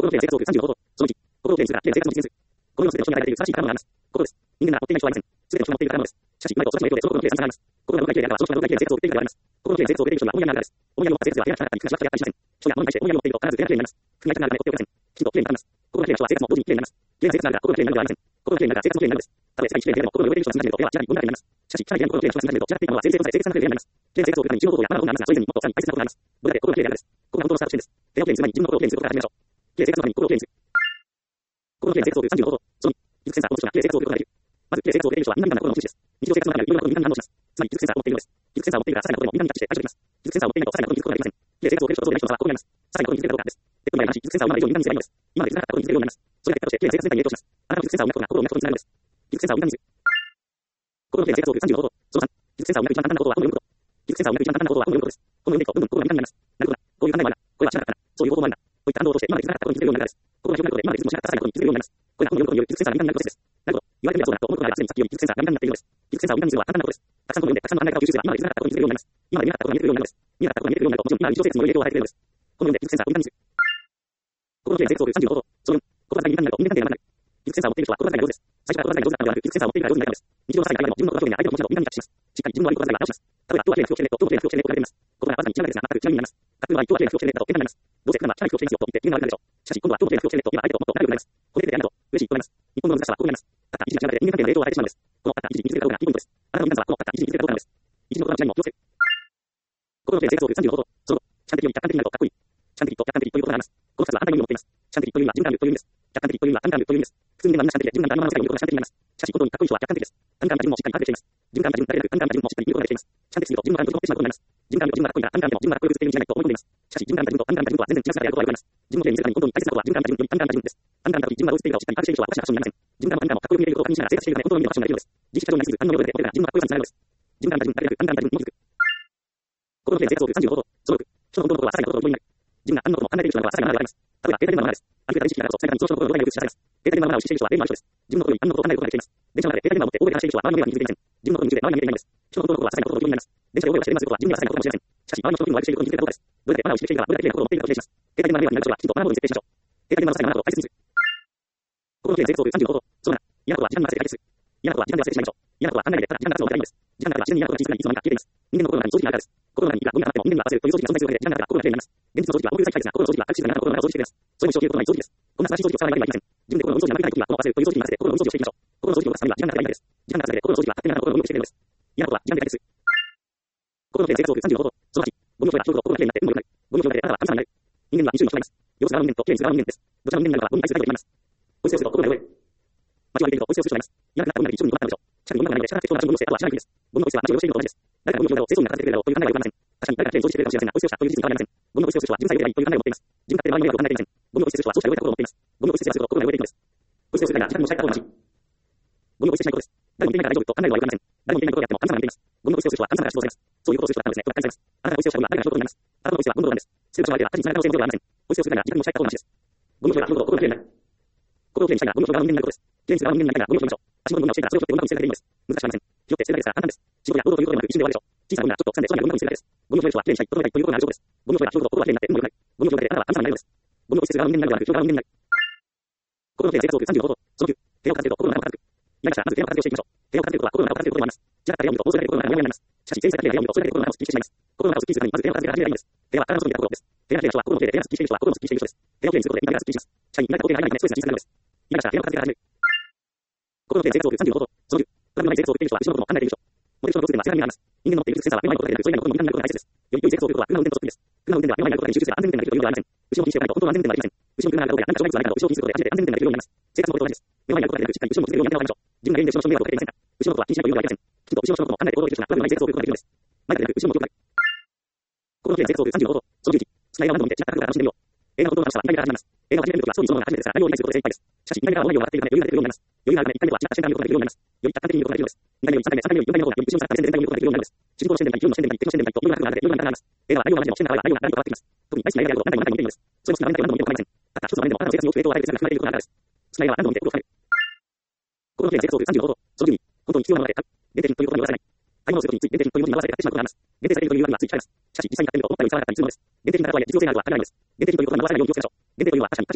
心の経済総35度、その1、心の経済が経済の実現する。この世での人に与えられる素晴らしい宝物があります。ここです。人間が持っていない人はいません。すべての人が持っている宝物です。しかし、生まれと育ちの影響でその心の経済があります。心が動かない経済がその人が動かない経済を作っているからです。心の経済を作っている人には思いやりがあるです。思いやりを達成すれば、手が汚くなったり、苦しまったりしません。人が物に対して思いやりを持っていると必ず手が綺麗になります。不快ながらおっておりません。きちんと綺麗になります。心の綺麗な人は生活も同時に綺麗になります。綺麗な生活なら心の綺麗になるではありません。心の綺麗なら生活も綺麗になるです。たとえ世界一綺麗でも心の汚れている人が住んでいると、これは明らかに問題になります。しかし、社会的な心の綺麗な人が住んでいると、違っているのは生活なら綺麗な生活を送るために日常行動や学ぶことがありますが、それ以前にもっとさらに大切なことがあります。どれだけ心が綺麗であるです。これが本当のスタート地点です。手を綺麗にする前に自分の心を綺麗にすることから始めましょう。綺麗生活のために心を綺麗にする。心の綺麗な生活を送る35度、その2、技術センサーを持つ人が綺麗生活を送ることができる。まず、綺麗生活を送る人はみんなみんなの心の持ち主です。日常生活の中にいろいろなことにみんな反応します。つまり、技術センサーを持っているのです。技術センサーを持っているから、些細なことでもみんなにタッチして対処できます。技術センサーを持っていないと、些細なことに気づくことができません。綺麗生活を送る人とそうでない人の差はここにあります。些細なことに気づけるかどうかです。手っ取り早い話、技術センサーを今の以上にみんなに見せればいいのです。今まで気づかなかったことに気づけるようになります。それが結果として、綺麗生活につながるようになります。それが結果として、綺麗生活につながるようになります。今まで気づかなかったことに気づけるようになります。心の綺麗な生活を送る35度、その3、技術センサーを見なく一番簡単なことはこの読むこと。技術センサーを見なく一番簡単なことはこの読むことです。この読んでいくと、どんどん心がみんなになります。なるほどな。こういう考えもあるな。これは知らなかったな。そういう方法もあるな。といった反応として、今まで気づかなかったことに気づけるようになるからです。心が広がることで、今まで気づもしなかった些細なことに気づけるようになります。これがこの読むことによる技術センサーがみんなになるプロセスです。なるほど。言われてみればそうだなと思うことがあれば、すでにさっきより技術センサーがみんなになっているのです。技術センサーをみんなにするのは簡単なことです。たくさんの本を読んで、たくさんの考え方を吸収すれば、今まで気づかなかったことに気づけるようになります。今まで見なかったことが見えてくるようになるのです。見なかったことが見えてくるようになると、もちろん今の日常生活にも影響を与えてくれるのです。この読んで、技術センサーをみんなにする。心の綺麗な生活を送る35度、その4、心がみんなになると人間関係がなくなる。技術センサーを持っている人は心が上手です。最初から心が上手だったのではなく、技術センサーを持っているから上手になるのです。日常の些細な会話でも自分の心の表現や相手の気持ちなどをみんなにキャッチします。しっかり自分の悪い心が直します。例えば、今日は綺麗な服を着てねと、今日綺麗な服を着てねと言われています。ここがまさに一番ですが、全く違う意味になります。例えば、今日は綺麗な服を着てねと喧嘩になります。どうせ普段は汚い服を着ていますよと言って意味が悪くなるでしょう。しかし、今度は今日も綺麗な服を着てねと言えば相手ともっと仲良くなります。これでありがとう。嬉しいとなります。日本の難しさはここにあります。たった一日の流れで人間関係の影響を与えてしまうのです。このたった一日に気づけるかどうかがキーポイントです。あなたの皆さんはこのたった一日に気づけるかどうかなのです。一日のことは何も気をつける。心の綺麗な生活を送る35度、その5、主観的より客観的になるとかっこいい。主観的と客観的ということがあります。この2つは反対の意味を持っています。主観的という意味は循環力という意味です。客観的という意味は単感力という意味です。普通に人間はみんな主観的で、循環が今の世界を見ることが主観的になります。しかし、本当にかっこいい人は客観的です。単感が自分もしっかり把握しています。循環が自分だけでなく、単感が自分もしっかり見ることができています。主観的すぎると自分の感情を持ってしまうことになります。循環力自分がかっこいいから、単感でも自分がかっこよく映っているに違いないと思い込んでいます。しかし、循環が自分と単感が自分とは全然違う姿であることがよくあります。自分を綺麗に見せるために本当に大切なことは循環が自分より単感が自分です。単感が自分を映っているかをしっかり把握している人はおかしなファッションになりません。循環も単感もかっこよく見えることを確認しながら生活しているため本当の意味のファッションができるのです。自意識過剰になりすぎる単の量でこれが自分のかっこよさにつながるのです。循環が自分だけでなく、単感が自分も気づく。心の綺麗な生活を送る35度、その6、人の本当のことは些細なことを思いになる。自分が何のことも考えている人などは些細なものであります。例えば、携帯電話のマナーです。ある程度意識があると、最短にその人の心の動画によく知らせます。携帯電話のマナーを意識している人は例のある人です。自分の心に何のことを考えることができています。電車の中で携帯電話を持って大声で話している人は周りの迷惑に気づいていません。自分のことについて周りに見えていないのです。人の心について周りに見えていないのです。人の心のことは些細なことは自分には些細なことかもしれません。しかし、周りの人の心に悪いしていることに気づいていることができます。自分の心に悪いしていることに気づいていることができます。どれだけマナーを意識しているか、どれだけ綺麗な心を持っているかを示します。携帯電話の迷惑になる人はきちんとマナーを設定しましょう。携帯電話の些細なマナーを大切にする。心の綺麗な生活を送る35度、その7、嫌なことは時間に忘れて解決する。嫌なことは時間で忘れてしまいましょう。嫌なことは考えないでただ時間が経つのを待てばいいのです。時間が経てば自然に嫌なことが気づかないいつの間にか消えています。人間の心の中に掃除機があるからです。心の中にいくらゴミが溜まっても人間が忘れるという掃除機が存在するだけで時間が経てば心が綺麗になります。現実の掃除機は高級材質ですが、心の掃除機は各種材があなたの心の中を掃除してくれます。それも一生消えることのない掃除機です。こんな素晴らしい掃除機を使わないわけにはいきません。自分で心の掃除がなくなる時はこの忘れるという掃除機に任せて心の掃除をしていきましょう。心の掃除を出すためには時間が経てばいいのです。時間が経つだけで心の掃除は勝手にあなたの心を良くしてくれるのです。嫌なことは時間で解決する。心の綺麗な生活を送る35度、その8、ゴミを拾えば拾うほど心が綺麗になって運も良くなる。ゴミを拾うだけであなたは神様になる。人間には2種類の人がいます。様子が悪い人間と綺麗に姿が悪い人間です。どちらの人間になるかはゴミに対する態度によります。お伊勢をすると心が汚れる。間違われているとお伊勢をする人がいます。嫌なくなったゴミなり一緒にゴミがなるでしょう。しかしゴミがないので、社会的なゴミのせい、あとは知らない国です。ゴミのお伊勢は間違いをしているのと同じです。誰かゴミを拾うだろう、清掃に当たってくれるだろうという考えはよくありません。確かに誰か綺麗に掃除してくれるかもしれませんが、お伊勢をしたという事実に変わりありません。ゴミのお伊勢をする人は自分さえ汚れないという考えを持っています。自分勝手に周りの迷惑を考えていません。ゴミをお伊勢する人はそうした汚れた心を持っています。ゴミをお伊勢すると心が汚れているのです。お伊勢をするなら自分のしたいことと同じ。ゴミをお伊勢しないことです。誰も見ていないから大丈夫と考えるのはよくありません。誰も見ていないことをやっても神様が見ています。ゴミをお伊勢する人は神様が指導されます。そういうことをする人だったのですね。これは感じされます。あなたがお伊勢をしたゴミは誰が拾うことになります。あなたのお伊勢はゴミのなんです。すべての相手は他人に繋がる可能性のではありません。お伊勢をするなら自分のしたいことと同じです。ゴミを拾えば拾うほど心が綺麗になる。心を綺麗にしたいならゴミを拾う側の人間になることです。綺麗にする側の人間になりたいならゴミを拾いましょう。足元のゴミが落ちていたらそれを拾ってゴミ箱に捨てるだけでいいのです。難しくありません。拾って捨てるだけですから簡単です。仕事や労働ということは簡単です。小さなゴミがちょっと腐んでそうなゴミ箱に捨てるだけです。ゴミを拾う人は綺麗にしたい、整えたいということがある証拠です。ゴミを拾えば拾うほど心が綺麗になって運も良くなる。ゴミを拾うだけであなたは神様になるのです。ゴミを捨てする側の人間になるのではなく、拾う側の人間になる。心の綺麗な生活を送る35度、その9、手を片付けると心の中を片付く。嫌でしたらまず手の片付けをしていきましょう。手を片付けることは心の中を片付けることもあります。じゃあ、手を見ると、大空で心の中がモヤモヤになります。しかし、先生が手を見ると、それだけ心の中をすっきりしてしまいます。心の中をすっきりするために、まず手を片付けから始めればいいのです。手は体の外に出た心です。手が綺麗な人は心の手で、手がすっきりしている人は心のすっきりしている人です。手を綺麗にすることで、みんながすっきりします。しかし、みんなが手が入らないため、ストレスが小さくなるのです。嫌でしたら手の片付けから始める。心の綺麗な生活を送る35度、その9、鏡のない生活を送っている人は、後ろのことも考えている人。モデルの動物では世界にあります。人間の持っているセンサーは目の前のことだけでなく、それ以外のこともみんなになることが大切です。より良い生活を送ることは、車の運転とそっくりです。車の運転では目の前にあることだけに集中すれば安全運転ができるというのではありません。後ろを気にしておかないと本当の安全運転ができるようになりません。後ろに車があるかどうかや何か障害物があるかどうかを後ろを気にすることで初めて安全運転ができるようになります。生活のことと同じです。目の前にあることだけでなく、しっかり後ろのことを見ているようになりましょう。自分が原因で後ろの迷惑をかけている人に後ろのことは気にしないというのではありません。きちんと後ろのことも考えて行動できる人が車のない生活を送ることができるのです。前だけでなく後ろも良くなる。心の綺麗な生活を送る35度、その11、好きな映画を何度も見て違った角度から楽しんでみよう。映画のことの話は2回目から始まります。映画を始めるときはストーリーそのものが初めてですが、内容に対することで精一杯です。しかし、2回目からは内容が分かっているため余裕が出てくるようになります。余裕があるため1回目とは違った視点から見ることができるようになります。より客観的に見ることができるのです。2回目より3回目、3回目より4回目の方がより後ろに下がった目線で全体を見ることができるようになるのです。主人公の視点でもいい、自分の視点でもいい、敵の視点でもいいといろいろな角度があっていろいろな見方があります。映画は内容が同じでも視点が変われば内容がガラリと変わってきます。特に大好きな映画であること何回も何回も見ているのです。それも好きな何回も何度も見ておかないません。たった一つの場面でもあなたの生活に大きく影響を与える哲学が含まれていることがあるからです。好きな映画は何度も見て心を深める。心の綺麗な生活を送る35度、その12、本当に必要なものである。限定品ということに言わせない。買い物をするときについ限定品という文字に合わせて買ってしまうことがあります。限定されているという言い訳にはついてしまいます。しかし、実際に買ってみると思ったより使わなかったりするのです。限定品ならとはいえ実用性があることは当たり前です。限定品ということに合わせないように気をつけましょう。限定というのは確かに価値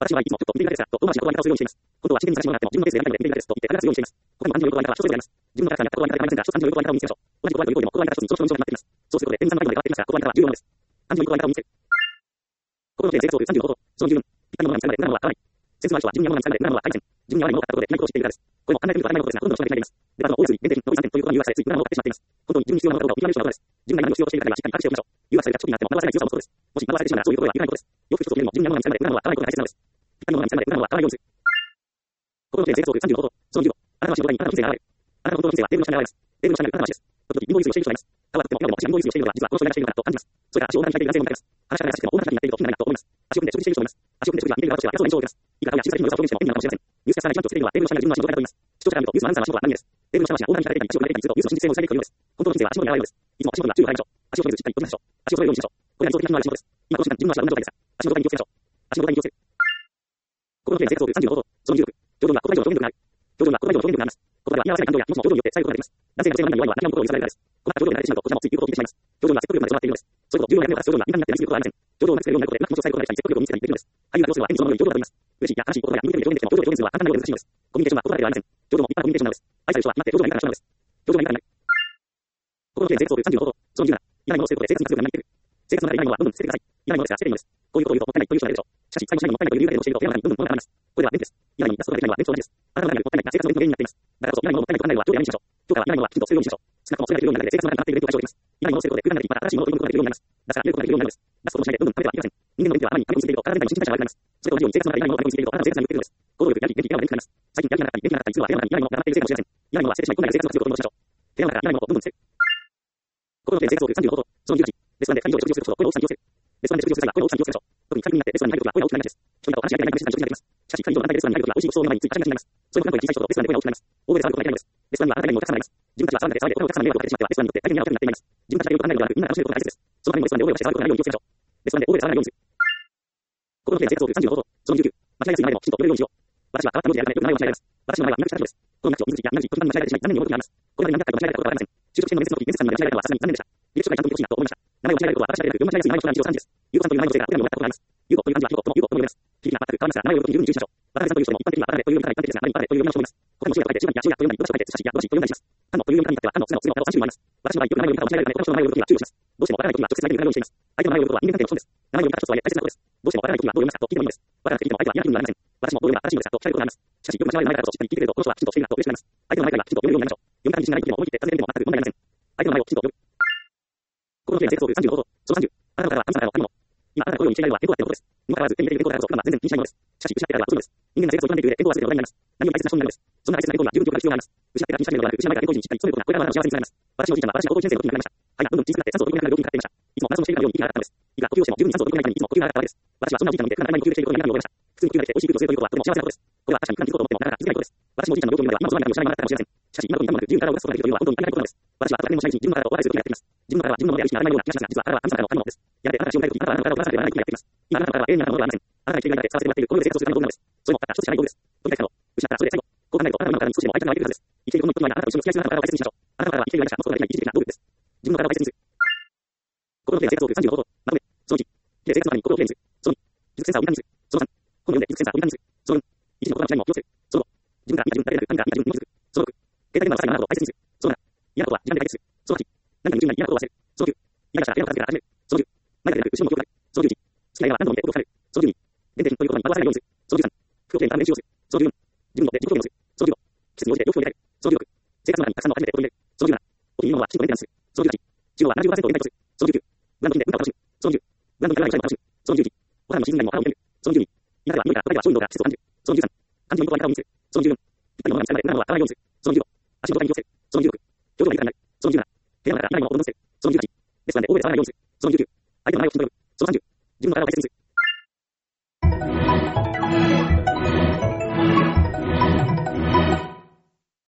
私はいつもふっと見ていたですが、と遠回しなことは言い方をするようにしています。本当は自然に探し物があっても、自分のペースでやらないので見ていたですと言って必ずようにしています。他にも暗示のよくあり方は諸説あります。自分のキャラクターに合ったことは言い方がありませんが、一つ暗示のよくあり方を見つけましょう。同じことは言うことにも、ここは言い方を見つけましょう。同じことは言うことにも、ここは言い方を見つけましょう。この点、生物を30のこと、その十分、一般のものに使われ、裏のものは買わない。センスのある人は自分に合うものに使われ、裏のものは買いません。自分に合わないものを買ったことで、ないことを知っているからです。これも考えてみると当たり前のことですが、ほとんどの人ができないです。デパートの大安売り、限定品、残り3点ということに誘惑され、つい裏のものを買ってしまっています。本当に自分に必要なものかどうかを見極める人はどうです。自分が何を必要としているかにはしっかり把握しておきましょう。誘惑されがちょっとになっても惑わせない強さを持つことです。もし惑わされてしまうならそういうことは許ないことです。洋服一つを見るにも自分に合うものに使われ、裏のものは買わないことが大切なのです。一般のものに使われ、裏のものは買わないようにする。この点、生物を35こと、その15、あなたの仕事にあなたの人生が現れる。あなたの本当の人生はテーブルの下に現れます。テーブルの下にあるあなたの足です。時々、インボイスをしている人がいます。顔はとっても今でも私がインボイスをしているのは、実はこの人がしているからと感じます。それから足を大きく開いている男性も見られます。話しながらしても大きくなっていると気になると思います。足を組んで食事している人もいます。足を組んで食事は見ている私は予想を受けます。いいか顔や小さいの良さを表現しても意味なのかもしれません。ニュースキャスターがちゃんとつけているのはテーブルの下にある自分の足を捉えています。視聴者から見るとニュースのアナウンサーの仕事は何です。テーブルの下の足が大谷にされていたり、足を組んでいたりするとニュースの真実性を抑えていくというのです。本当の人生は足元に現れるのです。いつも足元には注意を払いましょう。足を止めずしっかり止めましょう。足を揃えるようにしましょう。これが理想的な仕事です。今この時間、自分の足はどんな状態ですか。足の状態に気をつけましょう。足の状態に気をつける。この点、生物を35こと、その16、表情が言葉以上の表現力がある。表情が言葉以上の表現力があります。言葉は言い合わせない感情や、もしも表情によって伝えることができます。男性が女性の前に弱いのは何かのことを見せられるからです。この表情に慣れてしまうと、こちらもつい言うことを聞いてしまいます。表情が説得力まで備わっているのです。そういうことを重要な役目を果たす表情が敏感になっていることはありません。表情をなくせるようになることで、うまく気持ちを伝えることができたり、説得力を見せたりできるのです。俳優がどうすれば演技そのように表情が取ります。嬉しいや悲しいことや人間に表現できても、表情で表現するのは簡単なようで難しいのです。コミュニケーションは言葉ではありません。表情も一般コミュニケーションなのです。愛される人は待って表情がいいから人なのです。表情がいいからない。ここの点、生物を35こと、その17、いらないものを捨てることで生活に活力がなっている。生活の中でいらないものはどんどん捨ててください。いらないものですが捨てていいのです。こういうことを言うともったいないという人がいるでしょう。しかし、最後の最後にもったいないという理由だけで教えると、部屋の中にどんどん物があります。これは電気です。いらないに出すことができないのは電気と同じです。あなたの中にもったいないが生活の原因になっています。だからこそ、いらないものをもったいないと考えるのは今日やめにしましょう。今日からはいらないものはきちんと捨てるようにしましょう。少なくともそれができるようになるので生活の中になっているイベントが生じます。いらないものを捨てることで、空がなってまた新しいものを取り込むことができるようになります。だから、やることができるようになるのです。出すこともしないでどんどん食べてはいけません。人間の目では頭に紙をついていると体全体に新陳代謝が悪くなります。それと同じように生活の中でいらないものを食べ過ぎているとあなたの生活に言っているのです。行動力、やる気、元気、笑顔が元気になります。最近やる気がなかったり、元気がなかったり、実は部屋の中にいらないものが溜まっているせいかもしれません。いらないものは捨ててしまい、本来の生活の強度を取り戻しましょう。部屋の中からいらないものをどんどん捨てる。この点、生活を35こと、その18、レストランで会場で食事をすると声の大きさに気をつける。レストランで食事をする際は声の大きさに気をつけましょう。特に会議になってレストランに入るときは声が大きくなりがちです。人々がお話し合いたいない静かに食事ができます。しかし会場の中でレストランに入るときは美味しいごちそうの前について話が気になります。それも関東に小さい人とレストランで声が大きくなります。大声で騒ぐことができないのです。レストランにはあなた以外にもお客さんがいます。自分たちは騒いで他のお客さんの迷惑をかけてしまってはレストランによって大変迷惑になっています。自分たちだけよく考えるのではなく、みんな楽しめることが大切です。そのためにもレストランで大声をして騒ぐことがないように気をつけましょう。レストランで大声で騒がないようにする。ここの点、生活を35こと、その19、間違いやすいまでもきちんと読めるようにしよう。私は変わった文字でやるためよくないように間違えます。私の前はみんな口だけです。この名字を見ずにや、何時、時間に間違えてしまい、何人も間違えます。これまで何回か間違えたことがありません。就職試験の面接の時、面接官に間違えたのはさすがに残念でした。履歴書がちゃんと見てほしいなと思いました。名前を間違えることは私だけでなく、間違いやすい名前の人が日常3時です。ゆうこさんという名前の女性がプロにもらったことがあります。ゆうことという漢字はひごともゆうことも読めます。響きが全く変わりますが、名前を読むときに十分に注意しましょう。渡辺さんという人も一般的には渡辺という読み方が一般的ですが、名前に渡辺という読み方をします。他にもชื่が書いて、中にや、や、と読んだり、私を書いて、寿司や、どしと読んだりします。他のという読み方によっては、他の、つの、の、の、3種類もあります。私の場合、よく名前を読み方を間違えるため、この人の名前を読むときは注意をします。どうしてもわからないときは直接相手に読むようにしています。相手の名前を読むことは人間関係の基本です。名前を読み方一つとはいえ大切なことです。どうしてもわからないときはどう読みますかと聞いてもいいのです。わからなくて聞いても相手は嫌な気分になりません。私もどう読めば正しいのですかと聞かれることがあります。しかし、よく間違える名前だからこそしっかり聞いてくれると、この人はきちんとしているなと嬉しくなります。相手の前からはきちんと読めるようになりましょう。読み方に自信がないときでも思い切って尋ねてみても全く問題ありません。相手の前をきちんと読む。この点、生活を35こと、その30、あなたのからは神様からの神物。今、あなたがこのようにしているのは健康だってことです。にもかかわらず、手に入れている健康であることが全然気にしないものです。しかし、失ってからはそういうのです。人間が生活を営んでいく上で健康は全ての話題になります。何より大切な人になるのです。そんな大切な健康には十分記憶が必要があります。失ってから気にしないのではなく、失わないから健康維持にしっかり努めることが、これからあなたの幸せにつながります。私のおじいちゃんは私が高校1年生の時に亡くなりました。肺がどんどん小さくなって酸素を取り込めなくなる病気にかかっていました。いつもマラソンしているかのように息が荒かったのです。いくら呼吸をしても十分に酸素を取り込めないためにいつも呼吸が荒かったわけです。私はそんなおじいちゃんの見て、普段当たり前に呼吸していることに何を覚えました。普通に呼吸ができて美味しい空気を吸えるということはとても幸せなことです。これは確かに普段気づこうと思ってもなかなか気づけないことです。私もおじいちゃんの病気を見れば今のその中にを知らないままだったかもしれません。しかし今の時に何もなく自分から動かすことができるというのは本当にありがたいことなのです。私はあと何もしないうちに自分の体を壊れることになっています。自分の体は自分のものであるし当たり前のような気がしますが、実は体は神様からの神物です。やがてあなたが死を迎える時、あなたはあなたの体を壊されてはならない時がやってきます。今あなたの体は永遠にあなたのものではありません。あなたが生きている中で使わせてもらっているこの世で生活をするための道具なのです。それもたった一つしかない道具です。取りたいもの、失ったらそれで最後。こう考えるとあなたの体に少しでも愛着が湧いてくるはずです。生きているこの人にはあなたと一緒に付き合いするあなたの体を大切にしましょう。あなたの体は生きている間しか持つことができない一時的な道具です。自分の体を大切にする。この点、生活を35こと、まとめ、その1、生活の中に心をきれいにする。その2、技術センサーを敏感にする。その3、本を読んで技術センサーを敏感にする。その4、一時の言葉の違いにも気をつける。その5、自分から見た自分だけでなく、他人から見た自分に気づく。その6、携帯電話がさらにあなたを大切にする。その7、嫌なことは時間で解決する。その8、何かに夢中になり嫌なことを忘れる。その9、嫌なしたら部屋の片付けから始める。その10、前だけでなく後ろも気を配る。その11、好きな映画は何度も見て心を深める。その12、限定品ということに惑わさないようにする。その13、服を着ているため練習をする。その14、自分の手で自己表現をする。その15、季節に応じて洋服を入れ替える。その16、生活の中にたくさんの初めてを取り入れる。その17、お気に入りのものはきちんとメンテナンスする。その18、中央は70%を入れ替えとする。その19、ブランド品で文化を楽しむ。その20、ブランド品からない社員も楽しむ。その21、ご飯のシーズン内にも腹を満たる。その22、今では匂いから食べれば商品動画季節を感じる。その23、漢字の言葉に顔を見せる。その24、ぴったりのものが見つかるまで裏のものは買わないようにする。その25、足の状態に気をつける。その26、表情が豊かになる。その27、部屋の中からいないものをどんどん捨てる。その28、レストランで大声で騒がないようにする。その29、相手の前をきちんと読む。その30、自分の体を大切にする。